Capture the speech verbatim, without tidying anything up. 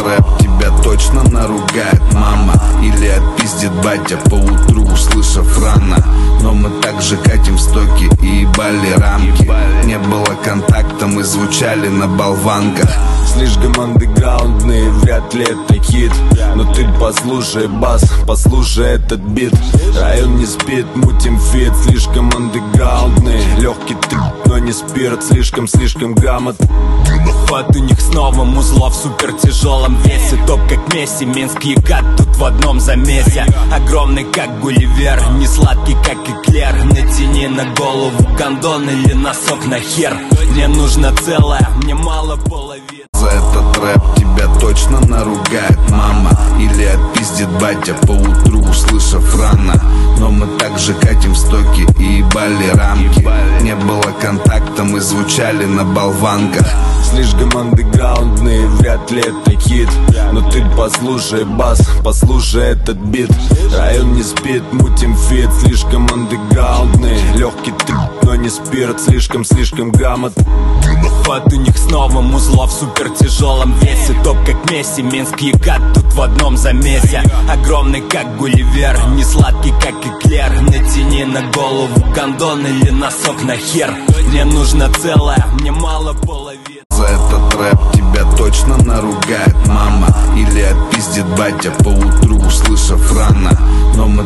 рэп тебя точно наругает мама или отпиздит батя поутру, услышав рано. Но мы также катим в стоки и ебали рамки. Не было контакта, мы звучали на болванках. Слишком андеграундный, вряд ли это хит. Но ты послушай бас, послушай этот бит. Район не спит, мутим фит. Слишком андеграундный, легкий трип, но не спирт. Слишком-слишком грамотный. Под у них снова музло в супер тяжелом весе. Топ как Месси, Минск, Якат тут в одном замесе. Огромный как Гулливер, не сладкий как эклер. Натяни на голову гондон или носок на хер. Мне нужно целое, мне мало половины. За этот рэп тебя точно наругает мама или отпиздит батя поутру, услышав рано. Но мы также катим в стоки и ебали рамки. Не было контакта, мы звучали на болванках. Слишком андеграундный, вряд ли это хит. Но ты послушай бас, послушай этот бит. Район не спит, мутим фит. Слишком андеграундный, легкий трип, но не спирт. Слишком-слишком грамотный. Под у них снова музло в супер тяжелом весе. Топ как Месси, Минск, Якат тут в одном замесе. Огромный как Гулливер, не сладкий как эклер. Натяни на голову гондон или носок на хер. Мне нужно целое, мне мало половины. За этот рэп тебя точно наругает мама или отпиздит батя поутру, услышав рано. Но мы